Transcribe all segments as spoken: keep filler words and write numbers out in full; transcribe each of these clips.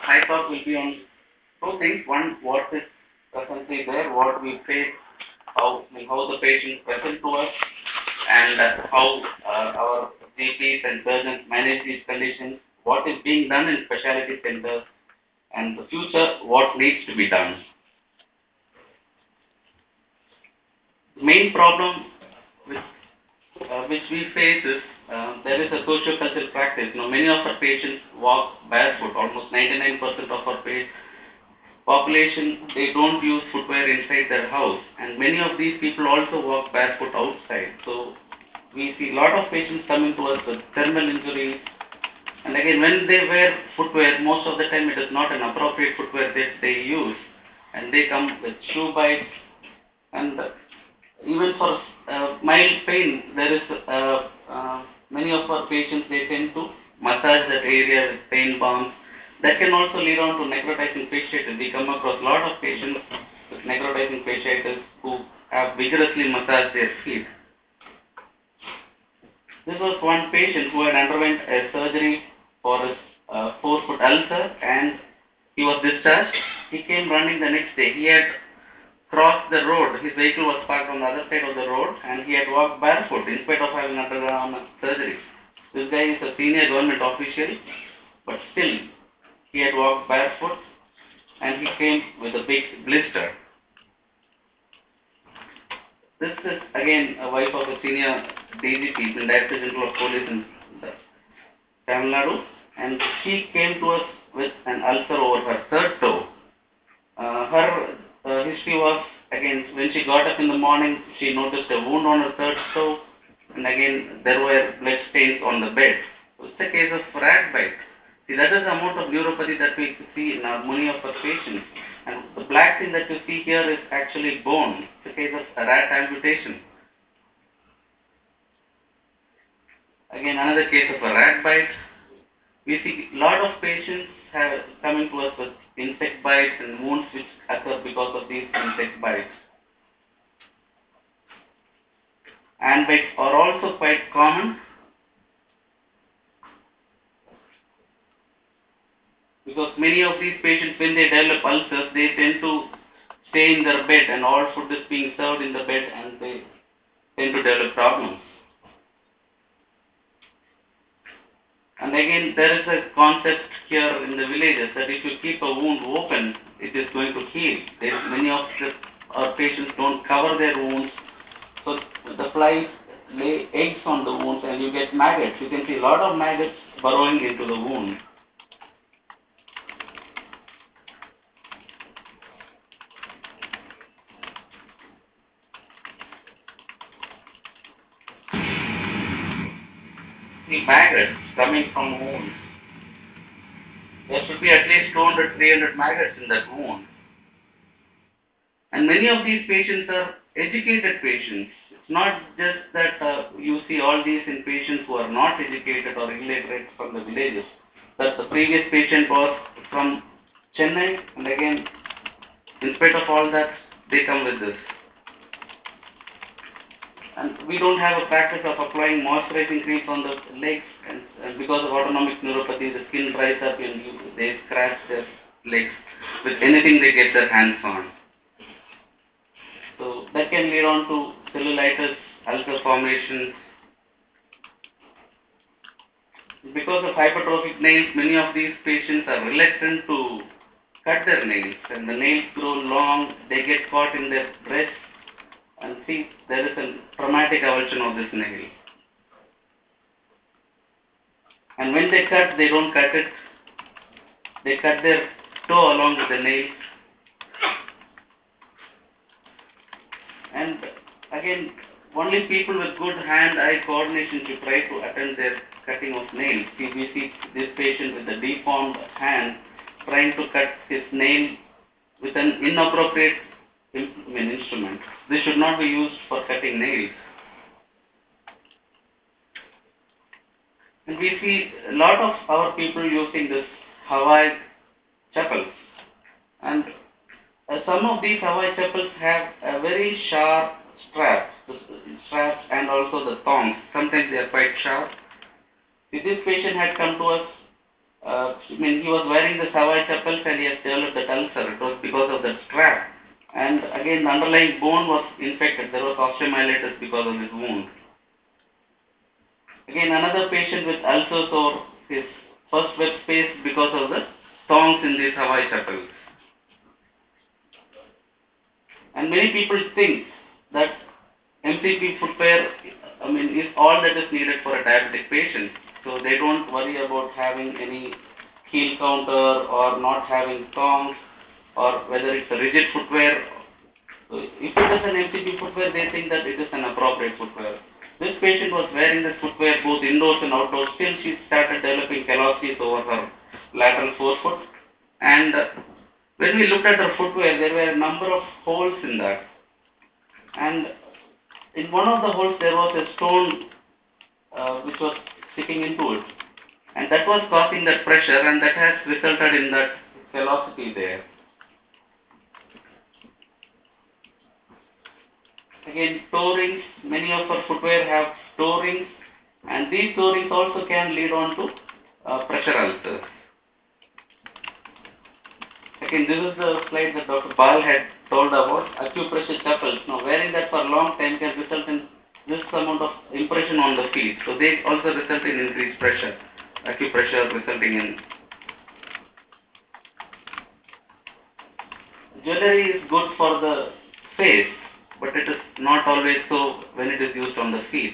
my talk will be on two things. One, what is presently there, what we face, how how the patients present to us, and uh, how uh, our G Ps and surgeons manage these conditions, what is being done in specialty centers, and the future, what needs to be done. The main problem which, uh, which we face is uh, there is a socio-cultural practice. You know, many of our patients walk barefoot. Almost ninety-nine percent of our pa- population, they don't use footwear inside their house, and many of these people also walk barefoot outside. So we see a lot of patients coming to us with thermal injuries, and again, when they wear footwear, most of the time it is not an appropriate footwear that they use, and they come with shoe bites, and even for uh, mild pain, there is uh, uh, many of our patients, they tend to massage that area with pain balms. That can also lead on to necrotizing fasciitis. We come across a lot of patients with necrotizing fasciitis who have vigorously massaged their feet. This was one patient who had underwent a surgery for his uh, four-foot ulcer, and he was discharged. He came running the next day. He had crossed the road. His vehicle was parked on the other side of the road, and he had walked barefoot in spite of having undergone surgery. This guy is a senior government official, but still he had walked barefoot, and he came with a big blister. This is again a wife of a senior D G P, the Director General of Police in Tamil Nadu, and she came to us with an ulcer over her third toe. Uh, her uh, history was, again, when she got up in the morning, she noticed a wound on her third toe, and again there were blood stains on the bed. So it's a case of rat bite. See, that is the amount of neuropathy that we see in uh, many of our patients. And the black thing that you see here is actually bone. It's a case of a rat amputation. Again, another case of a rat bite. We see a lot of patients have coming to us with insect bites and wounds which occur because of these insect bites. Ant bites are also quite common because many of these patients, when they develop ulcers, they tend to stay in their bed, and all food is being served in the bed, and they tend to develop problems. And again, there is a concept here in the villages that if you keep a wound open, it is going to heal. There, many of the, our patients don't cover their wounds, so the flies lay eggs on the wounds, and you get maggots. You can see a lot of maggots burrowing into the wound. See maggots coming from wounds. There should be at least two hundred, three hundred maggots in that wound. And many of these patients are educated patients. It's not just that uh, you see all these in patients who are not educated or illiterate from the villages. That the previous patient was from Chennai, and again, in spite of all that, they come with this. And we don't have a practice of applying moisturizing creams on the legs, and, and because of autonomic neuropathy, the skin dries up and you, they scratch their legs with anything they get their hands on. So that can lead on to cellulitis, ulcer formation. Because of hypertrophic nails, many of these patients are reluctant to cut their nails, and the nails grow long, they get caught in their breast, and see, there is a traumatic avulsion of this nail. And when they cut, they don't cut it, they cut their toe along with the nail. And again, only people with good hand-eye coordination should try to attend their cutting of nails. See, we see this patient with a deformed hand trying to cut his nail with an inappropriate instrument. This should not be used for cutting nails. And we see a lot of our people using this Hawaii chapels. And uh, some of these Hawaii chapels have a very sharp straps, straps and also the thongs. Sometimes they are quite sharp. See, this patient had come to us Uh, I mean, he was wearing the Savoy chapels and he has developed that ulcer. It was because of that strap. And again, the underlying bone was infected. There was osteomyelitis because of this wound. Again, another patient with ulcers or his first web space because of the thongs in the Savoy chapels. And many people think that M C P footwear, I mean, is all that is needed for a diabetic patient. So they don't worry about having any heel counter or not having thongs or whether it's a rigid footwear. So if it is an M C P footwear, they think that it is an appropriate footwear. This patient was wearing this footwear both indoors and outdoors. Still, she started developing callosis over her lateral forefoot. And when we looked at her footwear, there were a number of holes in that. And in one of the holes, there was a stone uh, which was sticking into it. And that was causing that pressure, and that has resulted in that velocity there. Again, toe rings, many of our footwear have toe rings, and these toe rings also can lead on to uh, pressure ulcers. Again, this is the slide that Doctor Bal had told about acupressure chapels. Now, wearing that for a long time can result in this amount of impression on the feet. So, they also result in increased pressure. Acupressure resulting in. Jewelry is good for the face, but it is not always so when it is used on the feet.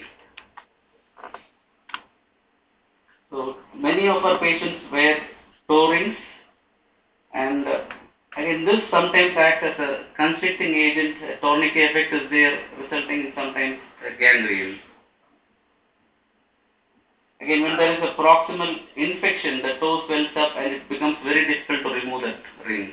So, many of our patients wear toe rings, and uh, again, this sometimes acts as a constricting agent. A tourniquet effect is there, resulting in sometimes a gangrene. Again, when there is a proximal infection, the toe swells up and it becomes very difficult to remove that ring.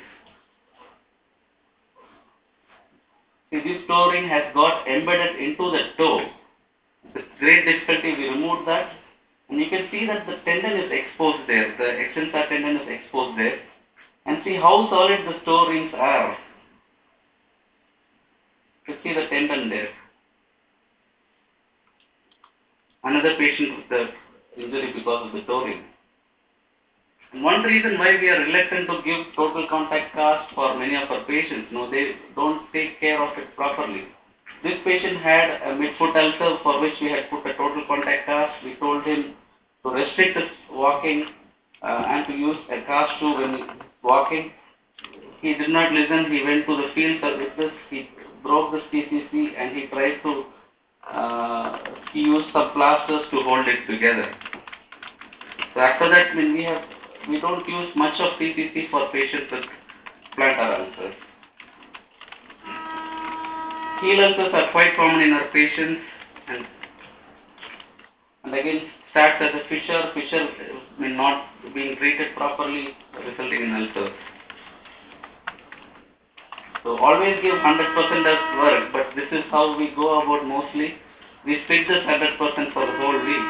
See, this toe ring has got embedded into the toe. With great difficulty, we removed that, and you can see that the tendon is exposed there. The extensor tendon is exposed there. And see how solid the toe rings are. You see the tendon there. Another patient with the injury because of the toe ring. And one reason why we are reluctant to give total contact cast for many of our patients, no, they don't take care of it properly. This patient had a midfoot ulcer for which we had put a total contact cast. We told him to restrict his walking uh, and to use a cast shoe when walking. He did not listen. He went to the field services. He broke the C C C and he tried to, uh, he used some plasters to hold it together. So after that, when we have, we don't use much of C C C for patients with plantar ulcers. Heel ulcers are quite common in our patients, and, and again starts as a fissure. Fissure may not being treated properly, resulting in ulcers. So always give one hundred percent as work, but this is how we go about mostly. We split this one hundred percent for the whole week.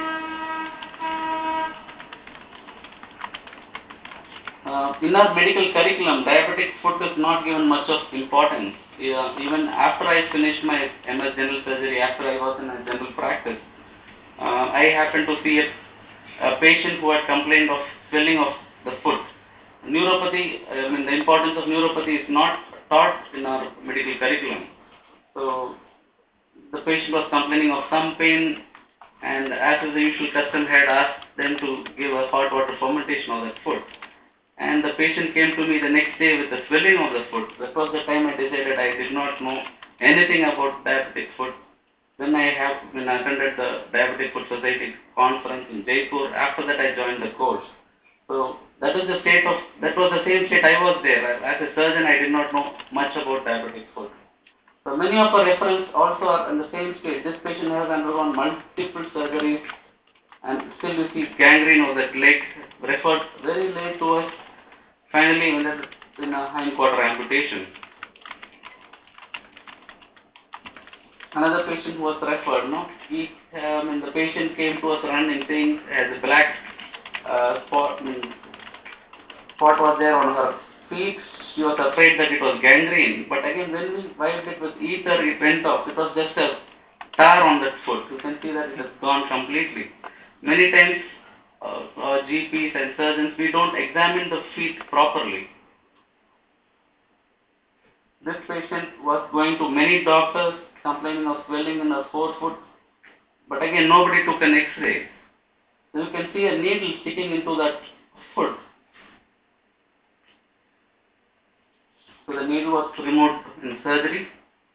Uh, in our medical curriculum, diabetic foot is not given much of importance. Uh, even after I finished my M S General Surgery, after I was in a general practice, uh, I happened to see a, a patient who had complained of swelling of the foot. Neuropathy, I mean the importance of neuropathy is not taught in our medical curriculum. So the patient was complaining of some pain, and as is the usual custom, had asked them to give a hot water fermentation of that foot. And the patient came to me the next day with the swelling of the foot. That was the time I decided I did not know anything about diabetic foot. Then I have when I attended the Diabetic Foot Society conference in Jaipur. After that I joined the course. So that is the state of, that was the same state I was there. As a surgeon, I did not know much about diabetic foot. So many of our referrals also are in the same state. This patient has undergone multiple surgeries and still you see gangrene of that leg, referred very late to us. Finally, ended in a hind quarter amputation. Another patient was referred, no? He, um, and the patient came to us running saying has a black uh, spot, I mean, spot was there on her feet. She was afraid that it was gangrene. But again, when we wiped it with ether, it went off. It was just a tar on that foot. You can see that it has gone completely. Many times, uh, uh, our G Ps and surgeons, we don't examine the feet properly. This patient was going to many doctors complaining of swelling in her forefoot, but again nobody took an X-ray. So you can see a needle sticking into that foot. So the needle was removed in surgery.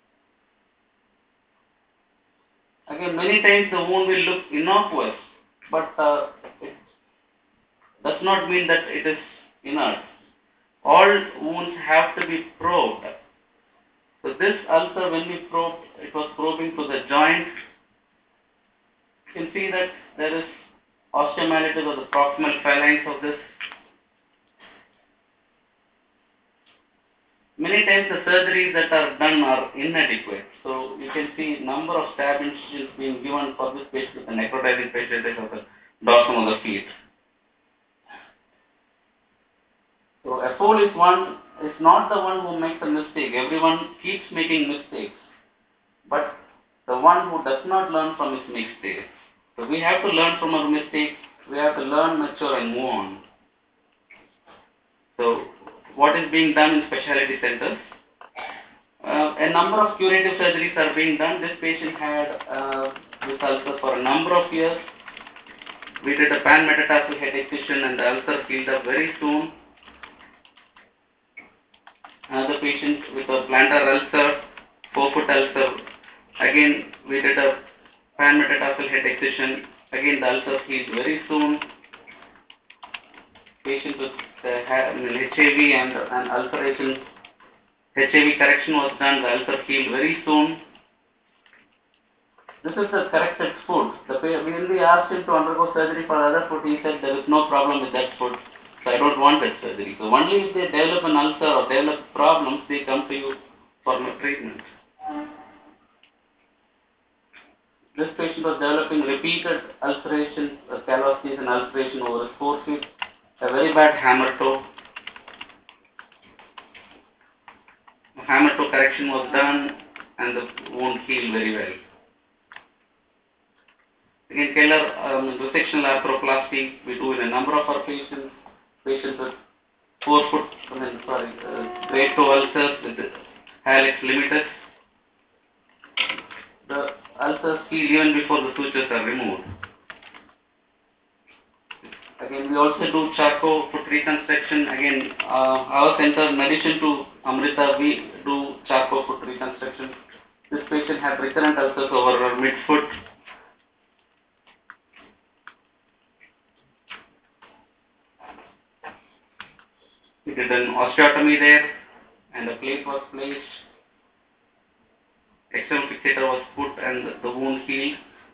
Again, many times the wound will look innocuous, but uh, it does not mean that it is inert. All wounds have to be probed. So this ulcer, when we probed, it was probing to the joint. You can see that there is osteomyelitis of the proximal phalanx of this. Many times the surgeries that are done are inadequate. So you can see number of stab incisions being given for this patient with a necrotizing fasciitis of the dorsum of the feet. So a fool is one is not the one who makes a mistake. Everyone keeps making mistakes, but the one who does not learn from his mistakes. So we have to learn from our mistakes. We have to learn, mature, and move on. So what is being done in specialty centers? Uh, a number of curative surgeries are being done. This patient had uh, this ulcer for a number of years. We did a pan-metatarsal head excision and the ulcer healed up very soon. Another patient with a plantar ulcer, forefoot ulcer. Again, we did a pan-metatarsal head excision. Again, the ulcer healed very soon. Patient with uh, I mean, H A V and, and ulceration. H A V correction was done. The ulcer healed very soon. This is the corrected foot. The, when we asked him to undergo surgery for the other foot, he said there is no problem with that foot. So I don't want that surgery. So only if they develop an ulcer or develop problems, they come to you for treatment. This patient was developing repeated ulceration, uh, callosis and ulceration over his forefoot, a very bad hammer toe. Hammer toe correction was done and the wound healed very well. Again, Keller um, resectional arthroplasty we do in a number of our patients. Patients with forefoot, I mean, sorry, uh, great toe ulcers with hallux limitus. The ulcers heal even before the sutures are removed. Again, we also do Charcot foot reconstruction. Again, uh, our center, in addition to Amrita, we do Charcot foot reconstruction. This patient had recurrent ulcers over her midfoot. We did an osteotomy there, and a plate was placed. External fixator was put, and the wound healed.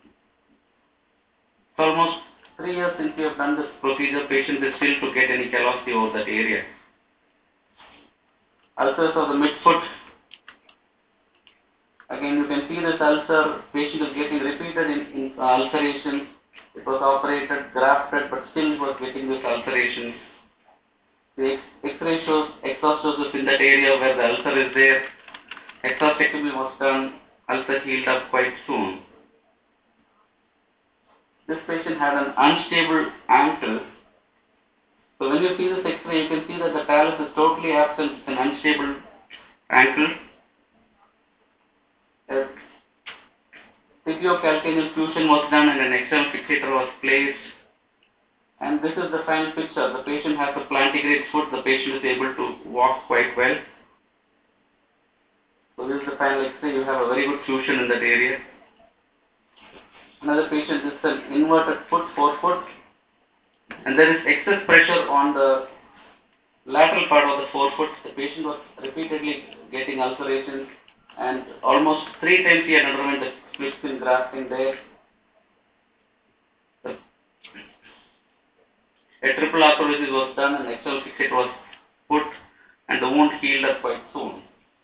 It's almost three years since we have done this procedure. Patient is still to get any callosity over that area. Ulcers of the midfoot. Again, you can see this ulcer. Patient is getting repeated in, in uh, ulceration. It was operated, grafted, but still it was getting this ulceration. The X-ray shows exhaustosis in that area where the ulcer is there. Exhaustectomy was done. Ulcer healed up quite soon. This patient had an unstable ankle. So when you see this X-ray, you can see that the talus is totally absent. It's an unstable ankle. A tibiocalcaneal fusion was done and an external fixator was placed. And this is the final picture. The patient has a plantigrade foot. The patient is able to walk quite well. So this is the final X-ray. You have a very good fusion in that area. Another patient is an inverted foot, forefoot. And there is excess pressure on the lateral part of the forefoot. The patient was repeatedly getting ulceration. And almost three times he had underwent a split skin grafting there. A triple arthrodesis was done and external fixator was put and the wound healed up quite soon.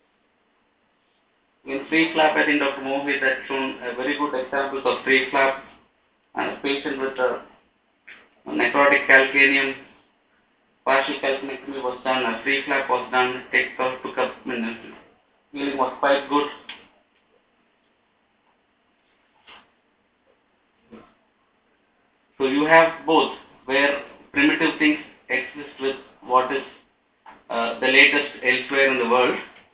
In free flap, I think Doctor Mohit had shown a very good examples of free flap and a patient with a, a necrotic calcaneum. Partial calcanectomy was done, a free flap was done, take up, took up, minutes. Healing was quite good. So you have both where competitive things exist with what is uh, the latest elsewhere in the world.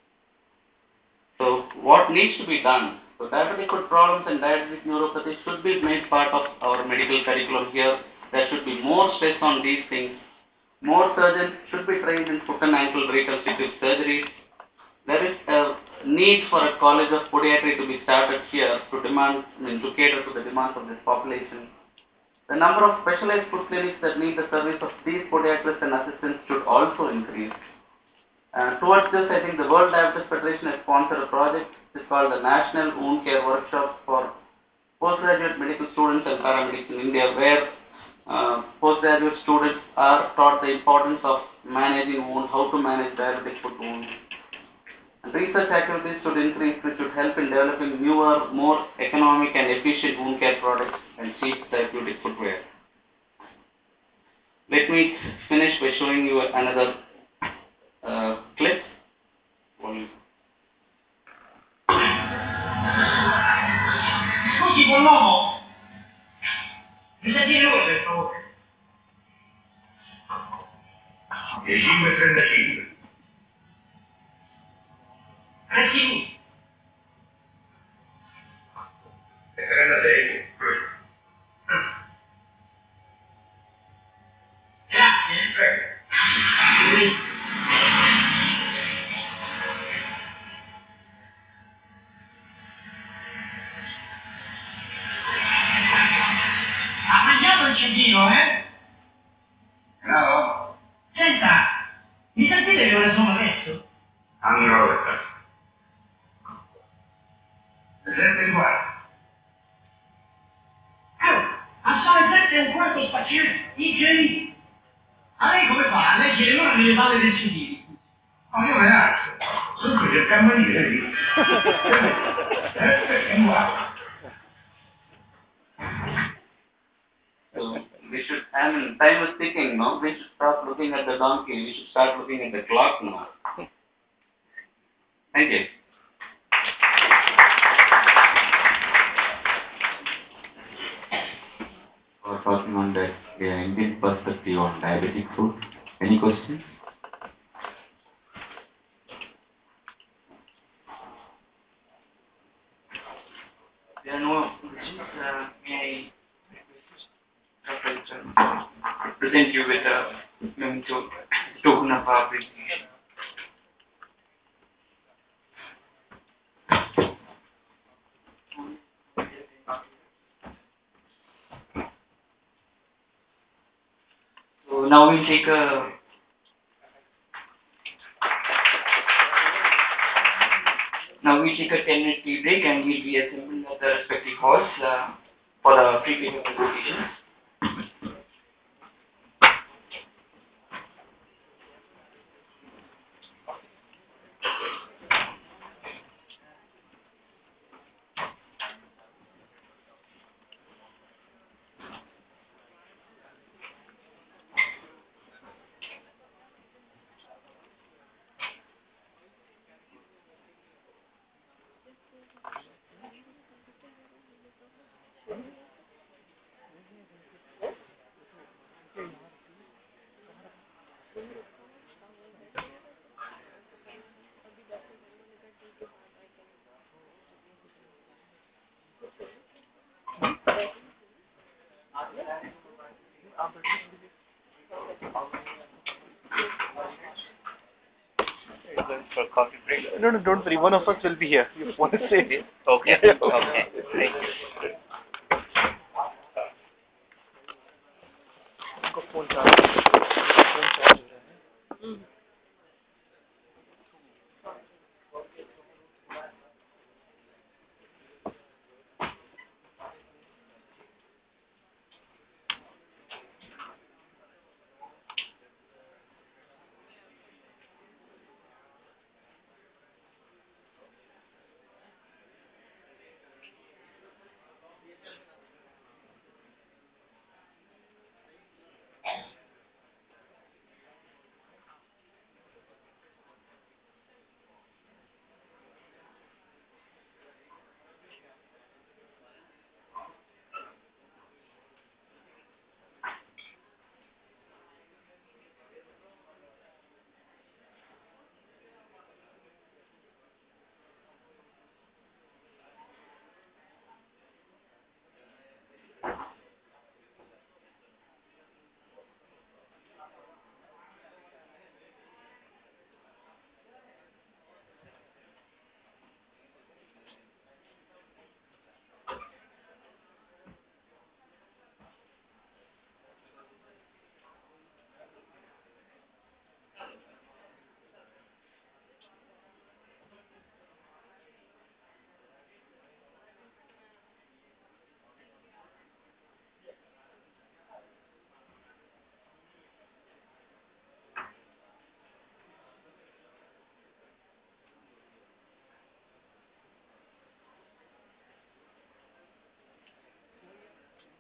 So what needs to be done? So diabetic foot problems and diabetic neuropathy should be made part of our medical curriculum here. There should be more stress on these things. More surgeons should be trained in foot and ankle reconstructive surgery. There is a need for a college of podiatry to be started here to demand, I mean, to cater to the demands of this population. The number of specialized foot clinics that need the service of these podiatrists and assistants should also increase. Uh, towards this, I think the World Diabetes Federation has sponsored a project. It's called the National Wound Care Workshop for postgraduate medical students and paramedics in India, where uh, postgraduate students are taught the importance of managing wounds, how to manage diabetic foot wounds. And research activities should increase, which should help in developing newer, more economic and efficient wound care products and cheap therapeutic footwear. Let me finish by showing you another uh, clip. Scusi, buon'uomo, mi senti lui per favore? E cinque e trentacinque. Anzi, e trentasei. Grazie, prego. Ha mangiato il cedino, eh? No. Senta, mi sentite che ore sono adesso? Allora. Le sette e un quarto. Oh, a sono le sette e un quarto spacciate, ingerito. A lei come fa? A leggere l'ora nelle balle del sedile? No, io me la alzo. Sono qui del campanile, vedi? sette e un quarto. So we should, I mean, time is ticking, no? We should stop looking at the donkey. We should start looking at the clock now. Thank you. We're talking on the uh, Indian perspective on diabetic foot. Any questions? There are no questions. Uh, may I present you with a memento, token of our appreciation. So now we'll take a now we'll take a ten minute tea break and we'll be assembled at the respective halls uh, for the free paper presentation. For coffee break? No, no, don't worry. One of us will be here. You want to say it? Okay. Okay. Thank you. उनको phone charge phone charge हो रहा है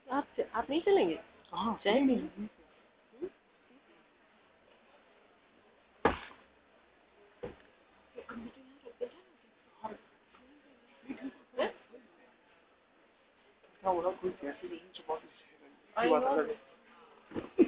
आप आप नहीं चलेंगे? कहाँ चाय नहीं पीने? क्या बोला कोई कैसी रिलेशनशिप बात आई बात नो। अलग है